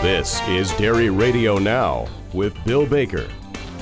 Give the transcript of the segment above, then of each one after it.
This is Dairy Radio Now with Bill Baker.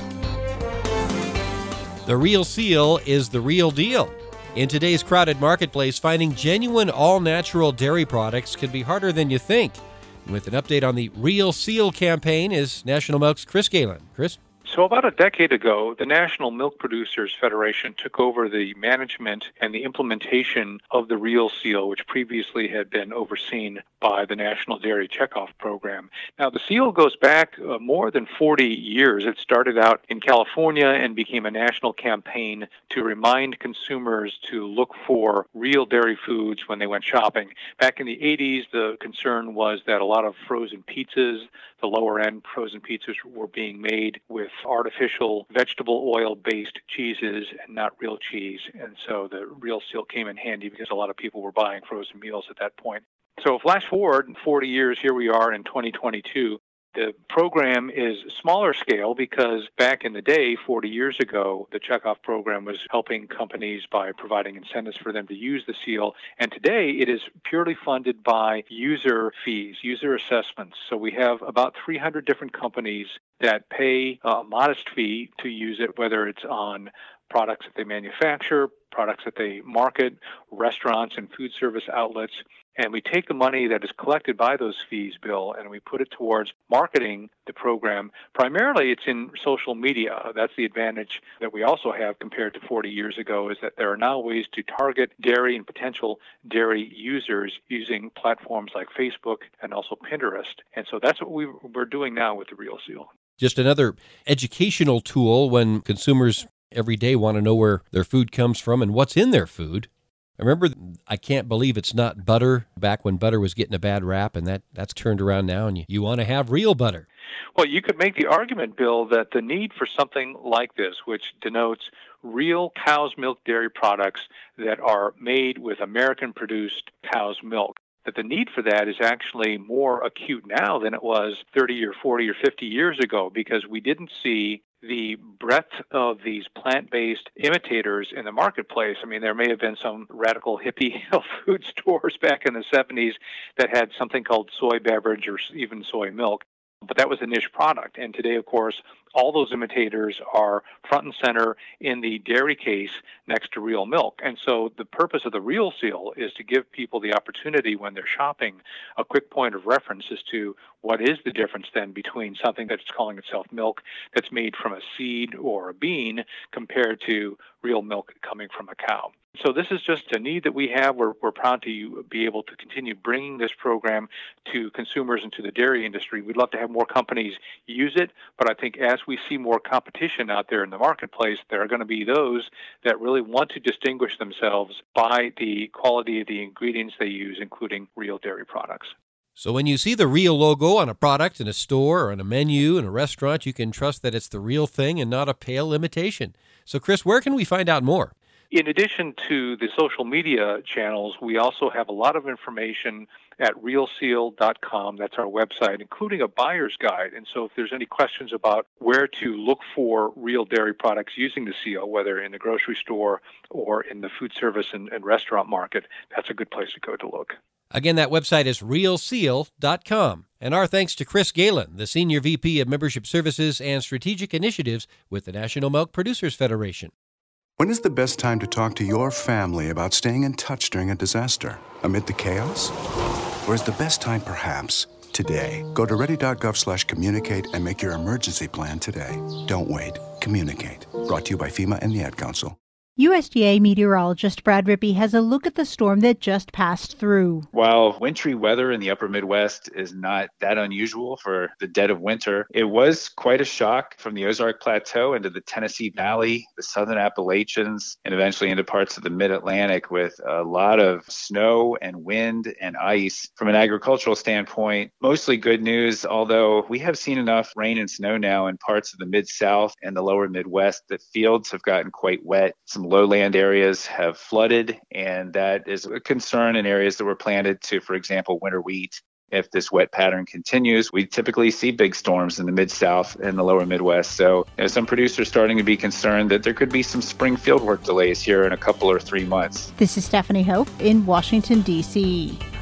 The Real Seal is the real deal. In today's crowded marketplace, finding genuine all-natural dairy products can be harder than you think. With an update on the Real Seal campaign is National Milk's Chris Galen. Chris? So about a decade ago, the National Milk Producers Federation took over the management and the implementation of the Real Seal, which previously had been overseen by the National Dairy Checkoff Program. Now, the seal goes back more than 40 years. It started out in California and became a national campaign to remind consumers to look for real dairy foods when they went shopping. Back in the 80s, the concern was that a lot of frozen pizzas, the lower-end frozen pizzas, were being made with artificial vegetable oil-based cheeses and not real cheese. And so the Real Seal came in handy because a lot of people were buying frozen meals at that point. So flash forward 40 years, here we are in 2022. The program is smaller scale because back in the day, 40 years ago, the checkoff program was helping companies by providing incentives for them to use the seal. And today, it is purely funded by user fees, user assessments. So we have about 300 different companies that pay a modest fee to use it, whether it's on products that they manufacture, products that they market, restaurants and food service outlets. And we take the money that is collected by those fees, Bill, and we put it towards marketing the program. Primarily, it's in social media. That's the advantage that we also have compared to 40 years ago, is that there are now ways to target dairy and potential dairy users using platforms like Facebook and also Pinterest. And so that's what we're doing now with the Real Seal. Just another educational tool when consumers every day want to know where their food comes from and what's in their food. I remember, I can't believe it's not butter, back when butter was getting a bad rap, and that's turned around now, and you want to have real butter. Well, you could make the argument, Bill, that the need for something like this, which denotes real cow's milk dairy products that are made with American-produced cow's milk, that the need for that is actually more acute now than it was 30 or 40 or 50 years ago, because we didn't see the breadth of these plant-based imitators in the marketplace. I mean, there may have been some radical hippie health food stores back in the 70s that had something called soy beverage or even soy milk, but that was a niche product. And today, of course, all those imitators are front and center in the dairy case next to real milk. And so the purpose of the Real Seal is to give people the opportunity when they're shopping a quick point of reference as to what is the difference then between something that's calling itself milk that's made from a seed or a bean compared to real milk coming from a cow. So this is just a need that we have. We're proud to be able to continue bringing this program to consumers and to the dairy industry. We'd love to have more companies use it, but I think as we see more competition out there in the marketplace, there are going to be those that really want to distinguish themselves by the quality of the ingredients they use, including real dairy products. So when you see the Real logo on a product in a store or on a menu in a restaurant, you can trust that it's the real thing and not a pale imitation. So Chris, where can we find out more? In addition to the social media channels, we also have a lot of information at realseal.com. That's our website, including a buyer's guide. And so if there's any questions about where to look for real dairy products using the seal, whether in the grocery store or in the food service and restaurant market, that's a good place to go to look. Again, that website is realseal.com. And our thanks to Chris Galen, the Senior VP of Membership Services and Strategic Initiatives with the National Milk Producers Federation. When is the best time to talk to your family about staying in touch during a disaster? Amid the chaos? Or is the best time perhaps today? Go to ready.gov/communicate and make your emergency plan today. Don't wait. Communicate. Brought to you by FEMA and the Ad Council. USDA meteorologist Brad Rippey has a look at the storm that just passed through. While wintry weather in the upper Midwest is not that unusual for the dead of winter, it was quite a shock from the Ozark Plateau into the Tennessee Valley, the southern Appalachians, and eventually into parts of the mid-Atlantic with a lot of snow and wind and ice. From an agricultural standpoint, mostly good news, although we have seen enough rain and snow now in parts of the Mid-South and the lower Midwest that fields have gotten quite wet. Some lowland areas have flooded, and that is a concern in areas that were planted to, for example, winter wheat. If this wet pattern continues, we typically see big storms in the Mid-South and the lower Midwest. So some producers starting to be concerned that there could be some spring fieldwork delays here in a couple or 3 months. This is Stephanie Hope in Washington, D.C.